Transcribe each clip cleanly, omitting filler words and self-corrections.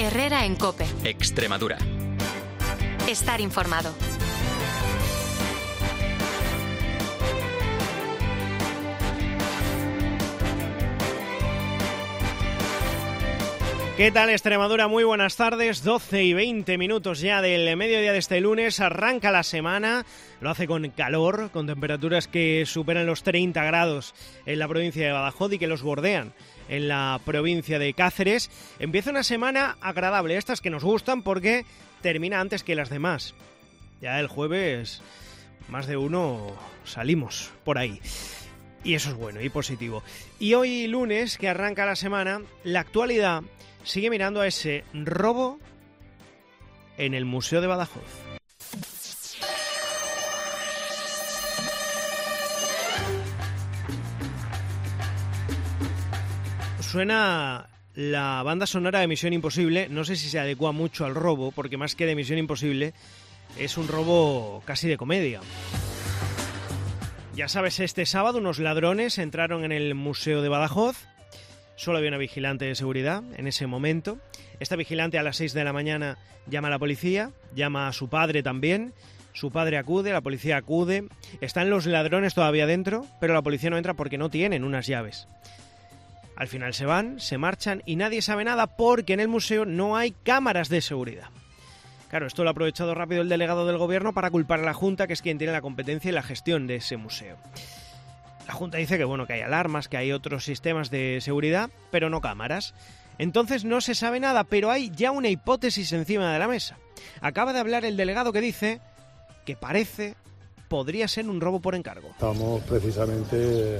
Herrera en COPE. Extremadura. Estar informado. ¿Qué tal, Extremadura? Muy buenas tardes, 12 y 20 minutos ya del mediodía de este lunes, arranca la semana, lo hace con calor, con temperaturas que superan los 30 grados en la provincia de Badajoz y que los bordean en la provincia de Cáceres. Empieza una semana agradable, estas que nos gustan porque termina antes que las demás. Ya el jueves más de uno salimos por ahí. Y eso es bueno y positivo. Y hoy lunes, que arranca la semana, la actualidad sigue mirando a ese robo en el Museo de Badajoz. Suena la banda sonora de Misión Imposible. No sé si se adecua mucho al robo, porque más que de Misión Imposible, es un robo casi de comedia. Ya sabes, este sábado unos ladrones entraron en el Museo de Badajoz. Solo había una vigilante de seguridad en ese momento. Esta vigilante a las 6 de la mañana llama a la policía, llama a su padre también. Su padre acude, la policía acude. Están los ladrones todavía dentro, pero la policía no entra porque no tienen unas llaves. Al final se van, se marchan y nadie sabe nada porque en el museo no hay cámaras de seguridad. Claro, esto lo ha aprovechado rápido el delegado del gobierno para culpar a la Junta, que es quien tiene la competencia y la gestión de ese museo. La Junta dice que bueno, que hay alarmas, que hay otros sistemas de seguridad, pero no cámaras. Entonces no se sabe nada, pero hay ya una hipótesis encima de la mesa. Acaba de hablar el delegado que dice que podría ser un robo por encargo. Estamos precisamente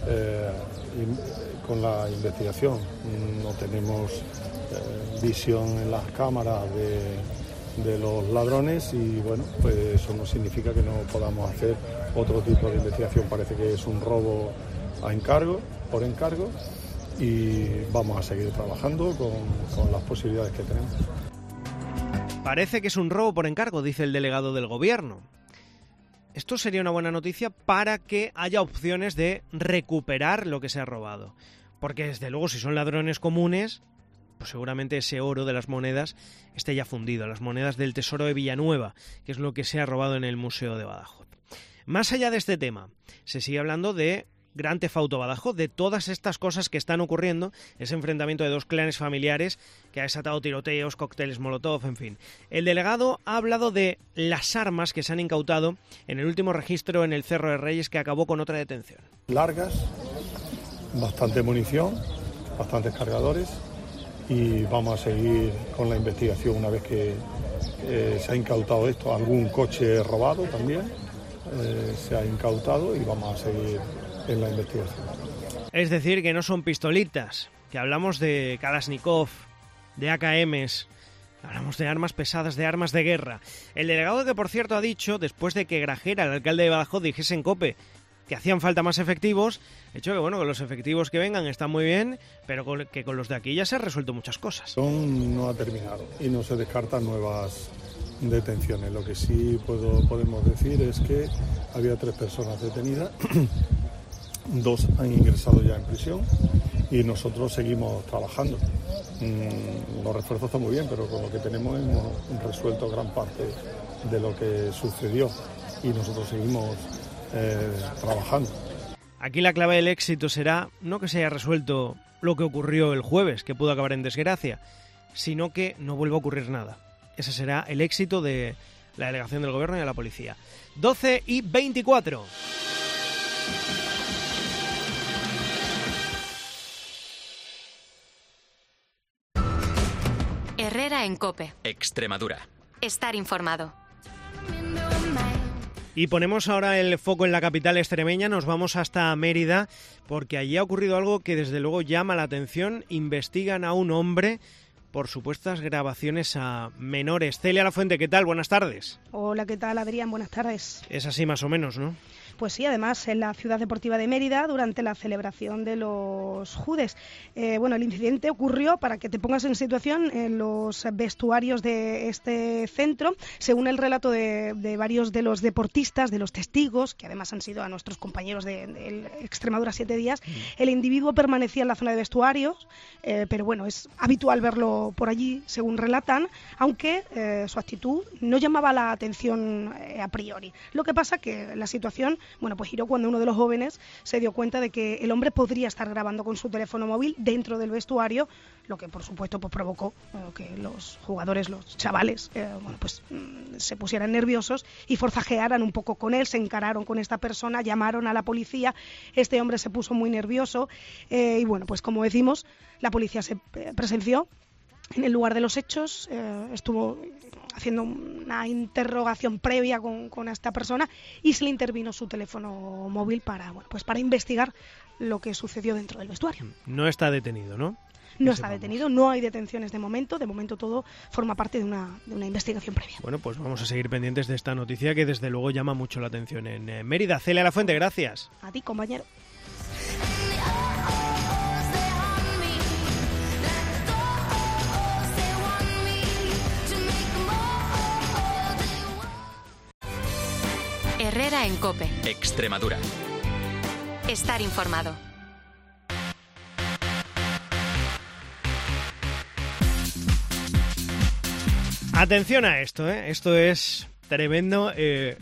con la investigación. No tenemos visión en las cámaras de los ladrones y bueno, pues eso no significa que no podamos hacer otro tipo de investigación. Parece que es un robo por encargo y vamos a seguir trabajando con las posibilidades que tenemos. Parece que es un robo por encargo, dice el delegado del gobierno. Esto sería una buena noticia para que haya opciones de recuperar lo que se ha robado. Porque desde luego si son ladrones comunes, pues seguramente ese oro de las monedas esté ya fundido, las monedas del Tesoro de Villanueva, que es lo que se ha robado en el Museo de Badajoz. Más allá de este tema, se sigue hablando de Gran Theft Auto Badajoz, de todas estas cosas que están ocurriendo, ese enfrentamiento de dos clanes familiares que ha desatado tiroteos, cócteles molotov, en fin. El delegado ha hablado de las armas que se han incautado en el último registro en el Cerro de Reyes, que acabó con otra detención. Largas, bastante munición, bastantes cargadores y vamos a seguir con la investigación una vez que se ha incautado esto. Algún coche robado también se ha incautado y vamos a seguir en la investigación. Es decir, que no son pistolitas, que hablamos de Kalashnikov, de AKMs, hablamos de armas pesadas, de armas de guerra. El delegado, que por cierto ha dicho, después de que Grajera, el alcalde de Badajoz, dijese en COPE que hacían falta más efectivos, ha dicho que bueno, que los efectivos que vengan están muy bien, pero que con los de aquí ya se han resuelto muchas cosas. No ha terminado y no se descartan nuevas detenciones. Lo que sí podemos decir es que había 3 personas detenidas. 2 han ingresado ya en prisión y nosotros seguimos trabajando. Los refuerzos están muy bien, pero con lo que tenemos hemos resuelto gran parte de lo que sucedió y nosotros seguimos trabajando. Aquí la clave del éxito será no que se haya resuelto lo que ocurrió el jueves, que pudo acabar en desgracia, sino que no vuelva a ocurrir nada. Ese será el éxito de la delegación del gobierno y de la policía. 12 y 24. Herrera en COPE. Extremadura. Estar informado. Y ponemos ahora el foco en la capital extremeña, nos vamos hasta Mérida, porque allí ha ocurrido algo que desde luego llama la atención. Investigan a un hombre por supuestas grabaciones a menores. Celia Lafuente, ¿qué tal? Buenas tardes. Hola, ¿qué tal, Adrián? Buenas tardes. Es así más o menos, ¿no? Pues sí, además en la ciudad deportiva de Mérida durante la celebración de los Judes. El incidente ocurrió, para que te pongas en situación, en los vestuarios de este centro. Según el relato de varios de los deportistas, de los testigos, que además han sido a nuestros compañeros de Extremadura 7 días, el individuo permanecía en la zona de vestuarios, pero bueno, es habitual verlo por allí, según relatan, aunque su actitud no llamaba la atención a priori. Lo que pasa que la situación, pues giró cuando uno de los jóvenes se dio cuenta de que el hombre podría estar grabando con su teléfono móvil dentro del vestuario, lo que por supuesto provocó que los jugadores, los chavales, se pusieran nerviosos y forzajearan un poco con él, se encararon con esta persona, llamaron a la policía. Este hombre se puso muy nervioso y como decimos, la policía se presenció en el lugar de los hechos, estuvo haciendo una interrogación previa con esta persona y se le intervino su teléfono móvil para investigar lo que sucedió dentro del vestuario. No está detenido, ¿no? No está detenido, no hay detenciones de momento todo forma parte de una investigación previa. Bueno, pues vamos a seguir pendientes de esta noticia que desde luego llama mucho la atención en Mérida. Celia Lafuente, gracias. A ti, compañero. Herrera en COPE. Extremadura. Estar informado. Atención a esto, esto es tremendo.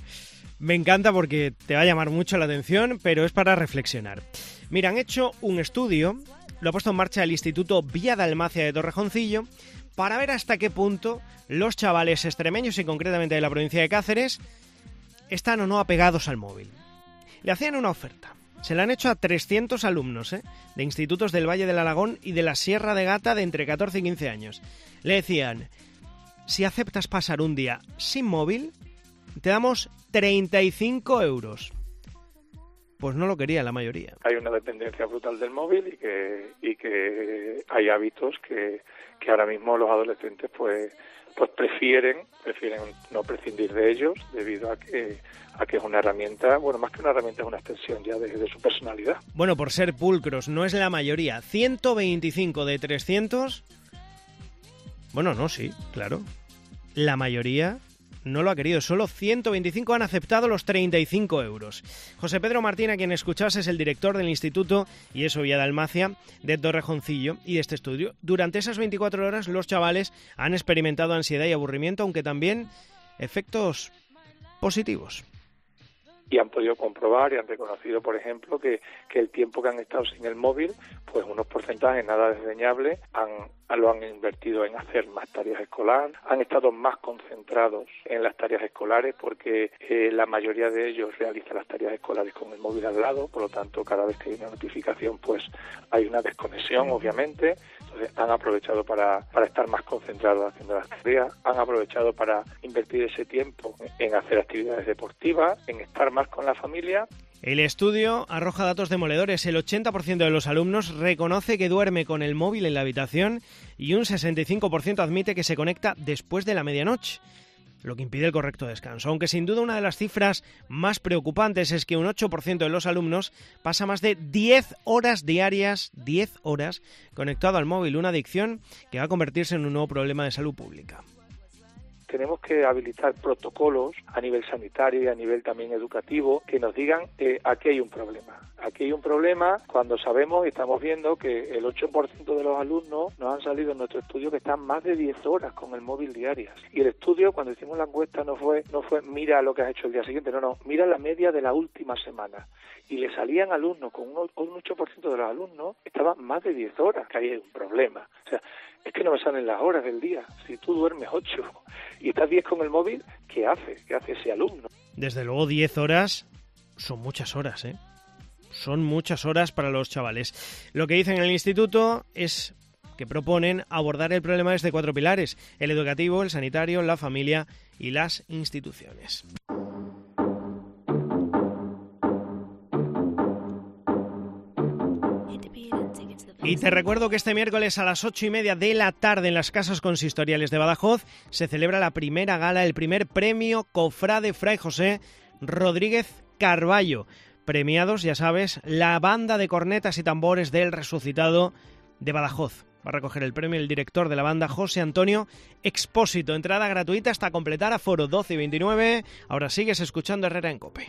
Me encanta porque te va a llamar mucho la atención, pero es para reflexionar. Mira, han hecho un estudio, lo ha puesto en marcha el Instituto Vía Dalmacia de Torrejoncillo, para ver hasta qué punto los chavales extremeños y concretamente de la provincia de Cáceres están o no apegados al móvil. Le hacían una oferta. Se la han hecho a 300 alumnos de institutos del Valle del Alagón y de la Sierra de Gata de entre 14 y 15 años. Le decían: si aceptas pasar un día sin móvil, te damos 35 euros. Pues no lo quería la mayoría. Hay una dependencia brutal del móvil y que hay hábitos que ahora mismo los adolescentes pues prefieren no prescindir de ellos debido a que es una herramienta, más que una herramienta, es una extensión ya de su personalidad. Bueno, por ser pulcros, no es la mayoría. 125 de 300... Bueno, no, sí, claro. La mayoría no lo ha querido. Solo 125 han aceptado los 35 euros. José Pedro Martín, a quien escuchabas, es el director del Instituto y eso Vía Dalmacia de Torrejoncillo y de este estudio. Durante esas 24 horas los chavales han experimentado ansiedad y aburrimiento, aunque también efectos positivos. Y han podido comprobar y han reconocido, por ejemplo, que el tiempo que han estado sin el móvil, pues unos porcentajes nada desdeñables, lo han invertido en hacer más tareas escolares, han estado más concentrados en las tareas escolares porque la mayoría de ellos realizan las tareas escolares con el móvil al lado, por lo tanto, cada vez que hay una notificación, pues hay una desconexión, obviamente. Entonces, han aprovechado para estar más concentrados haciendo las tareas, han aprovechado para invertir ese tiempo en hacer actividades deportivas, en estar más con la familia. El estudio arroja datos demoledores. El 80% de los alumnos reconoce que duerme con el móvil en la habitación y un 65% admite que se conecta después de la medianoche, lo que impide el correcto descanso. Aunque sin duda una de las cifras más preocupantes es que un 8% de los alumnos pasa más de 10 horas diarias, 10 horas, conectado al móvil, una adicción que va a convertirse en un nuevo problema de salud pública. Tenemos que habilitar protocolos a nivel sanitario y a nivel también educativo que nos digan aquí hay un problema. Aquí hay un problema cuando sabemos y estamos viendo que el 8% de los alumnos nos han salido en nuestro estudio que están más de 10 horas con el móvil diarias. Y el estudio, cuando hicimos la encuesta, no fue mira lo que has hecho el día siguiente, no, mira la media de la última semana. Y le salían alumnos, con un 8% de los alumnos, estaban más de 10 horas, que ahí hay un problema. O sea, es que no me salen las horas del día. Si tú duermes 8 y estás 10 con el móvil, ¿qué hace? ¿Qué hace ese alumno? Desde luego 10 horas son muchas horas, ¿eh? Son muchas horas para los chavales. Lo que dicen en el instituto es que proponen abordar el problema desde 4 pilares: el educativo, el sanitario, la familia y las instituciones. Y te recuerdo que este miércoles a las 8:30 de la tarde en las Casas Consistoriales de Badajoz se celebra la primera gala, el primer premio Cofrade Fray José Rodríguez Carballo. Premiados, ya sabes, la banda de cornetas y tambores del Resucitado de Badajoz. Va a recoger el premio el director de la banda, José Antonio Expósito. Entrada gratuita hasta completar aforo 12 y 29. Ahora sigues escuchando Herrera en COPE.